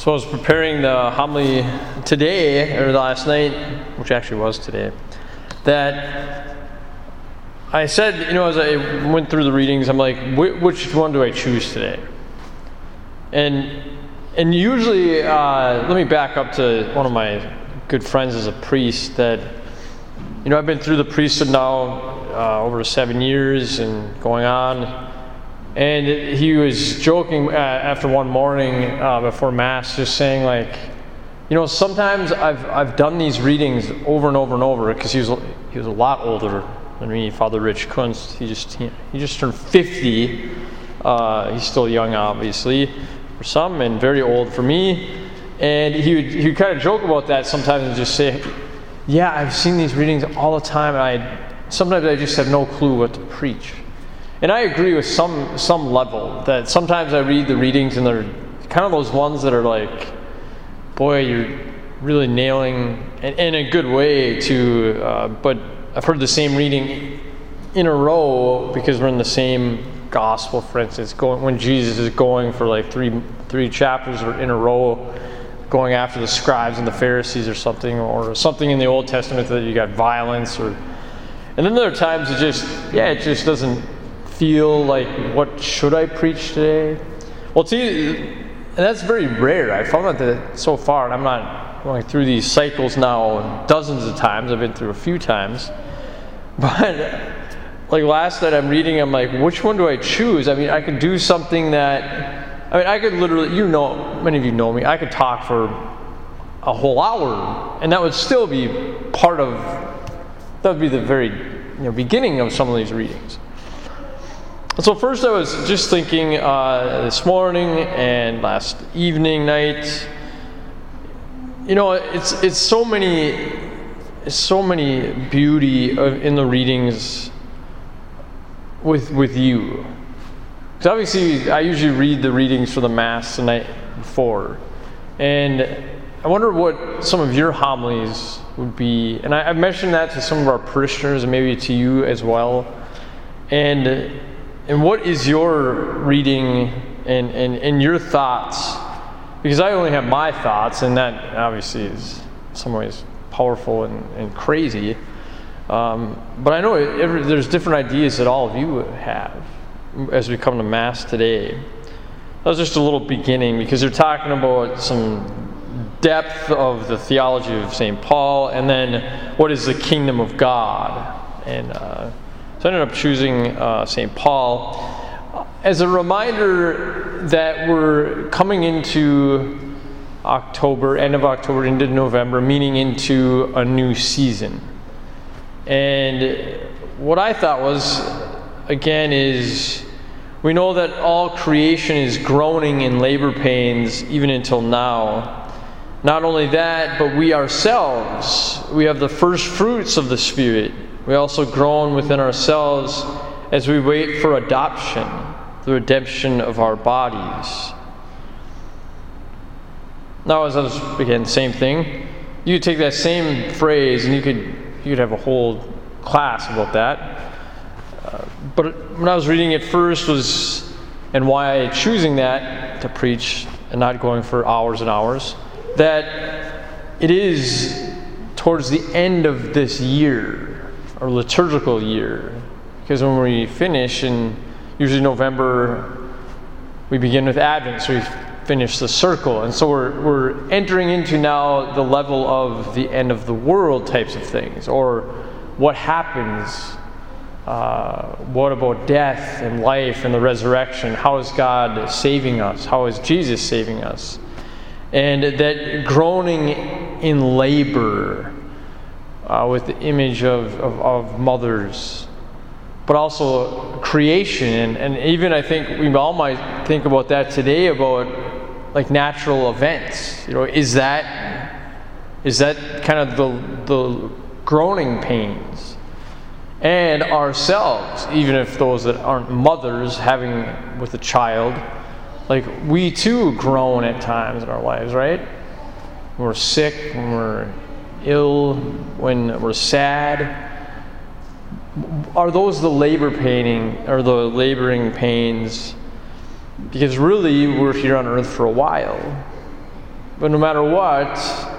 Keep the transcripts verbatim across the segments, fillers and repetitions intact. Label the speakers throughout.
Speaker 1: So I was preparing the homily today, or last night, which actually was today, that I said, you know, as I went through the readings, I'm like, which one do I choose today? And and usually, uh, let me back up to one of my good friends as a priest that, you know, I've been through the priesthood now uh, over seven years and going on. And he was joking uh, after one morning uh, before Mass, just saying like, you know, sometimes I've I've done these readings over and over and over because he was he was a lot older than me, Father Rich Kunst. He just he, he just turned fifty. Uh, he's still young, obviously, for some, and very old for me. And he would he would kind of joke about that sometimes and just say, "Yeah, I've seen these readings all the time, and I sometimes I just have no clue what to preach." And I agree with some some level that sometimes I read the readings and they're kind of those ones that are like, boy, you're really nailing in, in a good way to. Uh, but I've heard the same reading in a row because we're in the same gospel. For instance, going when Jesus is going for like three three chapters in a row, going after the scribes and the Pharisees or something, or something in the Old Testament that you got violence, or and then there are times it just yeah it just doesn't feel like, what should I preach today? Well, see, and that's very rare. I found that so far, and I'm not going through these cycles now dozens of times. I've been through a few times. But like last night I'm reading, I'm like, which one do I choose? I mean, I could do something that, I mean, I could literally, you know, many of you know me, I could talk for a whole hour, and that would still be part of, that would be the very you know, beginning of some of these readings. So first I was just thinking uh, this morning and last evening, night, you know, it's it's so many, it's so many beauty in the readings with with you. Because obviously I usually read the readings for the Mass the night before. And I wonder what some of your homilies would be. And I, I mentioned that to some of our parishioners and maybe to you as well. And And what is your reading and, and, and your thoughts? Because I only have my thoughts, and that obviously is in some ways powerful and, and crazy. Um, but I know every, there's different ideas that all of you have as we come to Mass today. That was just a little beginning, because they're talking about some depth of the theology of Saint Paul, and then what is the kingdom of God. And uh, So I ended up choosing uh, Saint Paul as a reminder that we're coming into October, end of October into November, meaning into a new season. And what I thought was, again, is we know that all creation is groaning in labor pains even until now. Not only that, but we ourselves, we have the first fruits of the Spirit. We also groan within ourselves as we wait for adoption, the redemption of our bodies. Now, as I was, again, same thing. You could take that same phrase and you could you could have a whole class about that. Uh, but when I was reading it first was, and why I'm choosing that to preach and not going for hours and hours, that it is towards the end of this year, or liturgical year, because when we finish in usually November, we begin with Advent, so we finish the circle, and so we're we're entering into now the level of the end of the world types of things, or what happens, uh, what about death and life and the resurrection? How is God saving us? How is Jesus saving us? And that groaning in labor. Uh, with the image of, of, of mothers, but also creation. And, and even I think we all might think about that today, about like natural events. You know, is that is that kind of the, the groaning pains? And ourselves, even if those that aren't mothers having with a child, like we too groan at times in our lives, right? When we're sick, when we're ill, when we're sad. Are those the labor paining, or the laboring pains? Because really, we're here on earth for a while. But no matter what,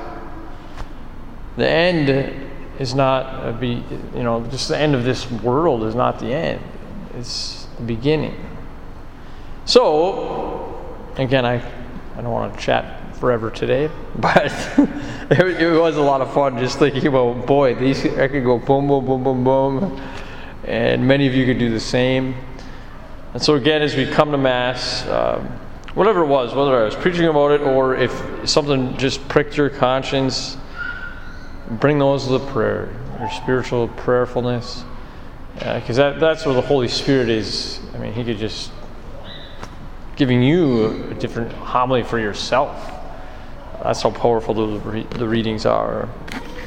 Speaker 1: the end is not a be, you know, just the end of this world is not the end. It's the beginning. So, again, I, I don't want to chat forever today, but it, it was a lot of fun just thinking about, boy, these I could go boom, boom, boom, boom, boom, and many of you could do the same. And so again, as we come to Mass, um, whatever it was, whether I was preaching about it or if something just pricked your conscience, bring those to the prayer, your spiritual prayerfulness, because uh, that, that's where the Holy Spirit is. I mean, He could just giving you a different homily for yourself. That's how powerful the, re- the readings are.